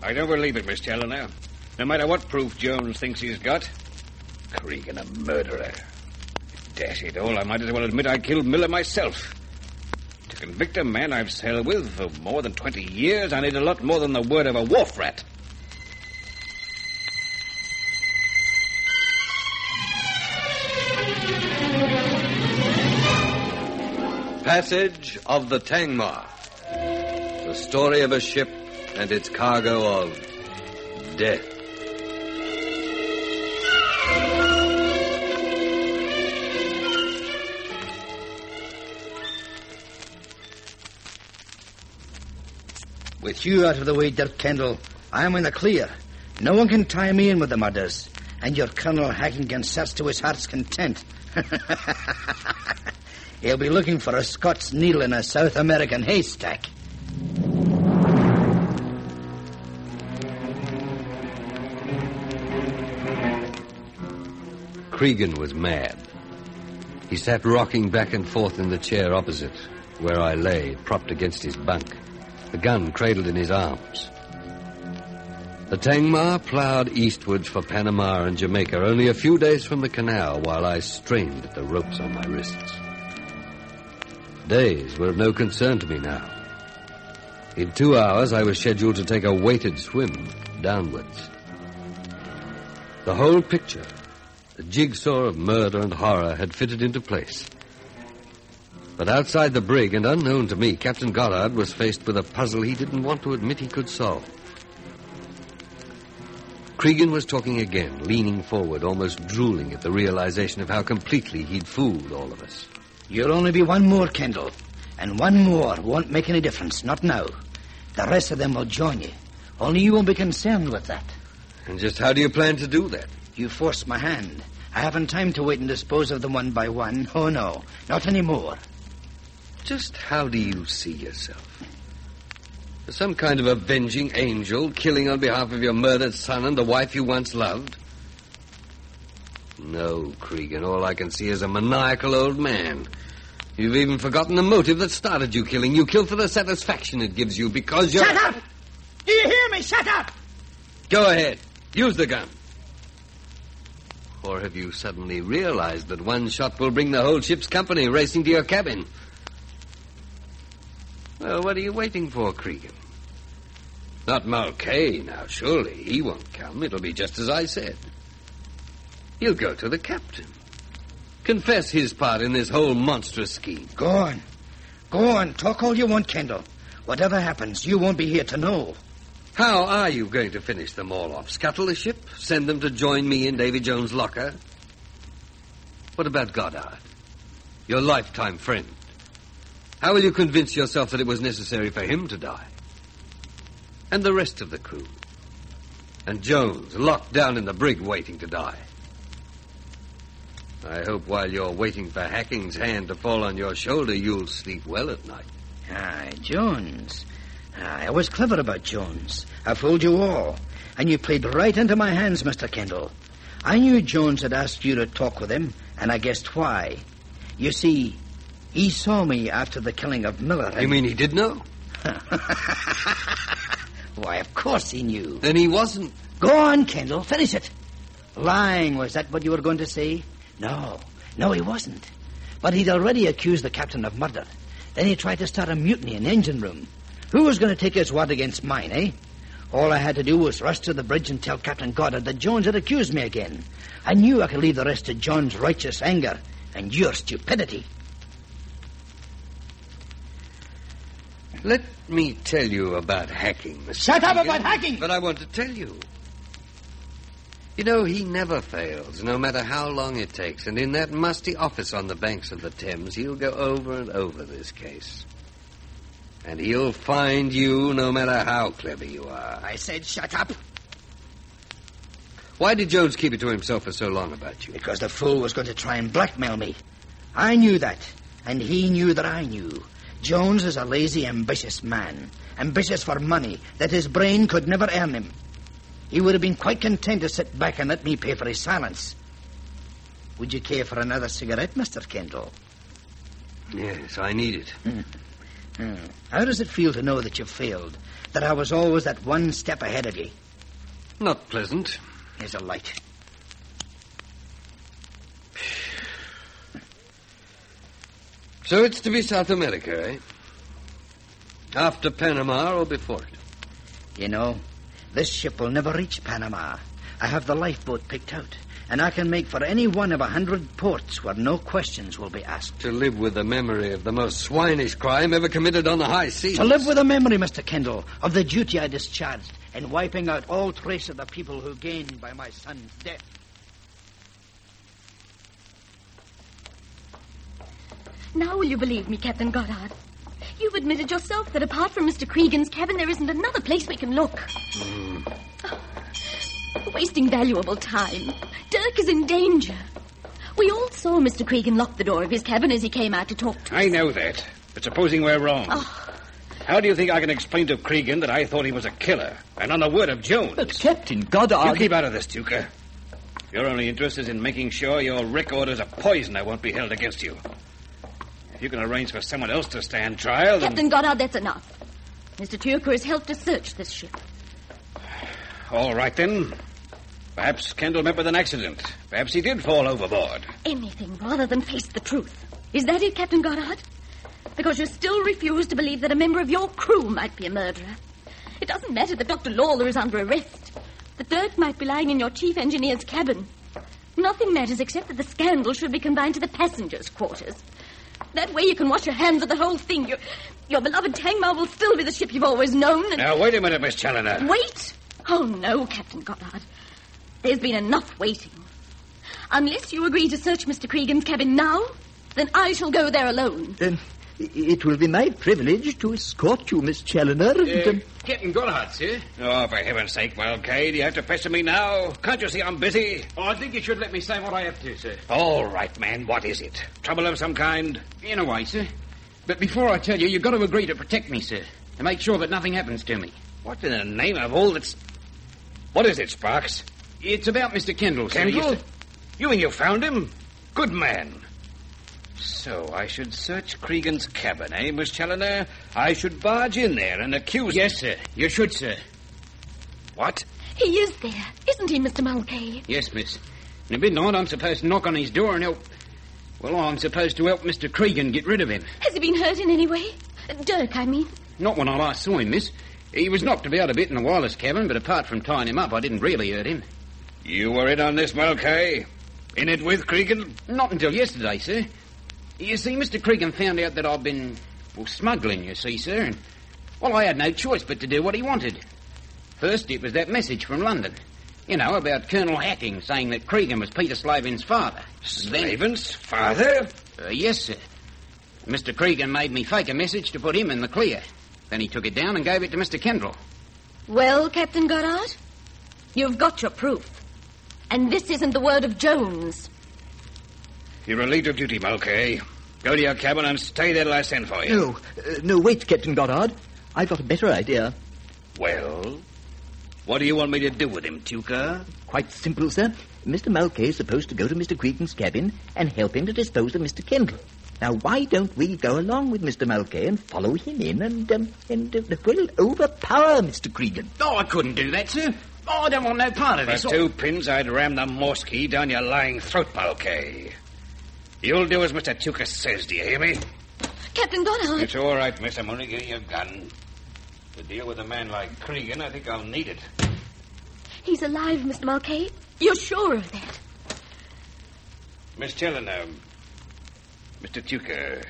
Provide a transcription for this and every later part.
I don't believe it, Miss Challoner. No matter what proof Jones thinks he's got. Cregan, a murderer. Dash it all, I might as well admit I killed Miller myself. To convict a man I've sailed with for more than 20 years, I need a lot more than the word of a wharf rat. Passage of the Tangmar. The story of a ship and its cargo of death. With you out of the way, Dirk Kendall, I'm in the clear. No one can tie me in with the murders. And your Colonel Hacking can search to his heart's content. He'll be looking for a Scots needle in a South American haystack. Cregan was mad. He sat rocking back and forth in the chair opposite, where I lay, propped against his bunk, the gun cradled in his arms. The Tangmar ploughed eastwards for Panama and Jamaica, only a few days from the canal, while I strained at the ropes on my wrists. Days were of no concern to me now. In 2 hours, I was scheduled to take a weighted swim downwards. The whole picture, the jigsaw of murder and horror, had fitted into place. But outside the brig, and unknown to me, Captain Goddard was faced with a puzzle he didn't want to admit he could solve. Cregan was talking again, leaning forward, almost drooling at the realization of how completely he'd fooled all of us. You'll only be one more, Kendall. And one more won't make any difference, not now. The rest of them will join you. Only you won't be concerned with that. And just how do you plan to do that? You forced my hand. I haven't time to wait and dispose of them one by one. Oh, no, not anymore. Just how do you see yourself? As some kind of avenging angel, killing on behalf of your murdered son and the wife you once loved? No, Cregan, all I can see is a maniacal old man. You've even forgotten the motive that started you killing. You kill for the satisfaction it gives you because you're... Shut up! Do you hear me? Shut up! Go ahead. Use the gun. Or have you suddenly realized that one shot will bring the whole ship's company racing to your cabin? Well, what are you waiting for, Cregan? Not Mulcahy, now, surely. He won't come. It'll be just as I said. He'll go to the captain. Confess his part in this whole monstrous scheme. Go on. Go on. Talk all you want, Kendall. Whatever happens, you won't be here to know. How are you going to finish them all off? Scuttle the ship? Send them to join me in Davy Jones' locker? What about Goddard? Your lifetime friend. How will you convince yourself that it was necessary for him to die? And the rest of the crew? And Jones, locked down in the brig, waiting to die? I hope while you're waiting for Hacking's hand to fall on your shoulder, you'll sleep well at night. Jones. I was clever about Jones. I fooled you all. And you played right into my hands, Mr. Kendall. I knew Jones had asked you to talk with him, and I guessed why. You see, he saw me after the killing of Miller. You mean he did know? Why, of course he knew. Then he wasn't... Go on, Kendall. Finish it. Lying, was that what you were going to say? No, he wasn't. But he'd already accused the captain of murder. Then he tried to start a mutiny in the engine room. Who was going to take his word against mine, eh? All I had to do was rush to the bridge and tell Captain Goddard that Jones had accused me again. I knew I could leave the rest to John's righteous anger and your stupidity. Let me tell you about Hacking, Mr. Shut up Cregan. about Hacking! But I want to tell you. You know, he never fails, no matter how long it takes. And in that musty office on the banks of the Thames, he'll go over and over this case. And he'll find you no matter how clever you are. I said shut up. Why did Jones keep it to himself for so long about you? Because the fool was going to try and blackmail me. I knew that, and he knew that I knew. Jones is a lazy, ambitious man. Ambitious for money that his brain could never earn him. He would have been quite content to sit back and let me pay for his silence. Would you care for another cigarette, Mr. Kendall? Yes, I need it. How does it feel to know that you've failed? That I was always that one step ahead of you? Not pleasant. Here's a light. So it's to be South America, eh? After Panama or before it? You know, this ship will never reach Panama. I have the lifeboat picked out, and I can make for any one of 100 ports where no questions will be asked. To live with the memory of the most swinish crime ever committed on the high seas. To live with the memory, Mr. Kendall, of the duty I discharged in wiping out all trace of the people who gained by my son's death. Now will you believe me, Captain Goddard? You've admitted yourself that apart from Mr. Cregan's cabin, there isn't another place we can look. Wasting valuable time. Dirk is in danger. We all saw Mr. Cregan lock the door of his cabin as he came out to talk to us. I know that. But supposing we're wrong. How do you think I can explain to Cregan that I thought he was a killer? And on the word of Jones. But, Captain Goddard... You keep out of this, Tuker. Your only interest is in making sure your record as a poisoner won't be held against you. If you can arrange for someone else to stand trial, then... Captain Goddard, that's enough. Mr. Tuker has helped to search this ship. All right, then. Perhaps Kendall met with an accident. Perhaps he did fall overboard. Anything rather than face the truth. Is that it, Captain Goddard? Because you still refuse to believe that a member of your crew might be a murderer. It doesn't matter that Dr. Lawler is under arrest. The dirt might be lying in your chief engineer's cabin. Nothing matters except that the scandal should be confined to the passengers' quarters. That way you can wash your hands of the whole thing. Your beloved Tangmar will still be the ship you've always known. And... Now, wait a minute, Miss Challoner. Wait? Oh, no, Captain Goddard. There's been enough waiting. Unless you agree to search Mr. Cregan's cabin now, then I shall go there alone. It will be my privilege to escort you, Miss Challoner. Captain Goddard, sir. Oh, for heaven's sake, Mulcahy, do you have to pester me now? Can't you see I'm busy? Oh, I think you should let me say what I have to, sir. All right, man, what is it? Trouble of some kind? In a way, sir. But before I tell you, you've got to agree to protect me, sir. To make sure that nothing happens to me. What in the name of all that's... What is it, Sparks? It's about Mr. Kendall, sir. Kendall? You mean you found him? Good man. So I should search Cregan's cabin, eh, Miss Challoner? I should barge in there and accuse... Yes, sir. You should, sir. What? He is there, isn't he, Mr. Mulcahy? Yes, miss. And at midnight, I'm supposed to knock on his door and help... Well, I'm supposed to help Mr. Cregan get rid of him. Has he been hurt in any way? Dirk, I mean. Not when I last saw him, miss. He was knocked about a bit in the wireless cabin, but apart from tying him up, I didn't really hurt him. You were in on this, Mulcahy? In it with Cregan? Not until yesterday, sir. You see, Mr. Cregan found out that I've been, smuggling, you see, sir, and, I had no choice but to do what he wanted. First, it was that message from London. You know, about Colonel Hacking saying that Cregan was Peter Slavin's father. Slavin's father? Yes, sir. Mr. Cregan made me fake a message to put him in the clear. Then he took it down and gave it to Mr. Kendall. Well, Captain Goddard, you've got your proof. And this isn't the word of Jones. You're relieved of duty, Mulcahy. Go to your cabin and stay there till I send for you. No, wait, Captain Goddard. I've got a better idea. Well, what do you want me to do with him, Tuker? Quite simple, sir. Mr. Mulcahy is supposed to go to Mr. Cregan's cabin and help him to dispose of Mr. Kendall. Now, why don't we go along with Mr. Mulcahy and follow him in and overpower Mr. Cregan? Oh, I couldn't do that, sir. Oh, I don't want no part of this. For 2 pins, I'd ram the Morse key down your lying throat, Mulcahy. You'll do as Mr. Tuker says, do you hear me? Captain Goddard. It's all right, miss. I'm only getting your gun. To deal with a man like Cregan, I think I'll need it. He's alive, Mr. Mulcahy. You're sure of that? Miss Challoner, Mr. Tuker,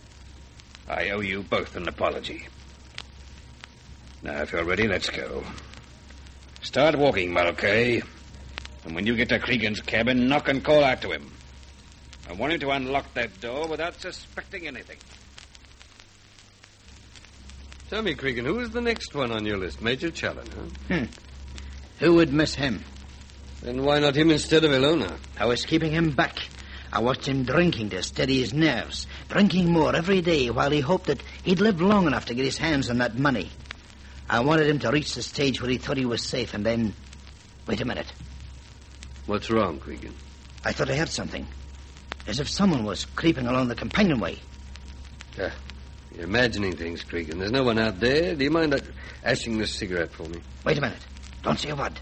I owe you both an apology. Now, if you're ready, let's go. Start walking, Mulcahy. And when you get to Cregan's cabin, knock and call out to him. I want him to unlock that door without suspecting anything. Tell me, Cregan, who is the next one on your list? Major Challoner? Who would miss him? Then why not him instead of Ilona? I was keeping him back. I watched him drinking to steady his nerves, drinking more every day while he hoped that he'd live long enough to get his hands on that money. I wanted him to reach the stage where he thought he was safe, and then... Wait a minute. What's wrong, Cregan? I thought I heard something. As if someone was creeping along the companionway. You're imagining things, Cregan. There's no one out there. Do you mind ashing this cigarette for me? Wait a minute. Don't say a word.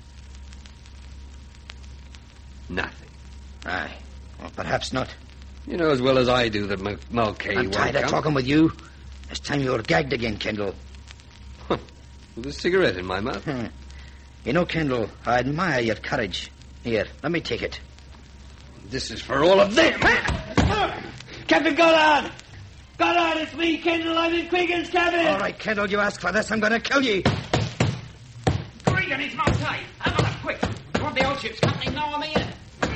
Nothing. Aye. Well, perhaps not. You know as well as I do that Mulcahy I'm won't tired of come. talking with you. It's time you were gagged again, Kendall. With a cigarette in my mouth. You know, Kendall, I admire your courage. Here, let me take it. This is for all of them. Captain Goddard! Goddard, it's me, Kendall. I'm in Cregan's cabin. All right, Kendall, you ask for this, I'm going to kill you. Cregan, it's Mulcahy. Have a look, quick. I want the old ship's company know I'm here.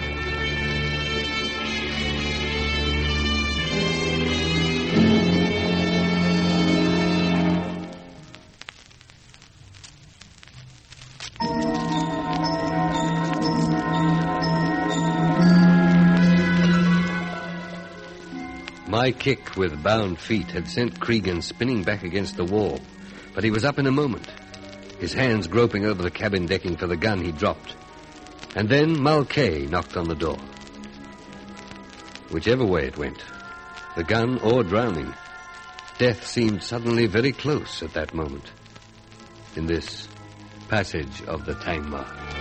My kick with bound feet had sent Cregan spinning back against the wall, but he was up in a moment, his hands groping over the cabin decking for the gun he dropped. And then Mulcahy knocked on the door. Whichever way it went, the gun or drowning, death seemed suddenly very close at that moment in this passage of the Tangmar.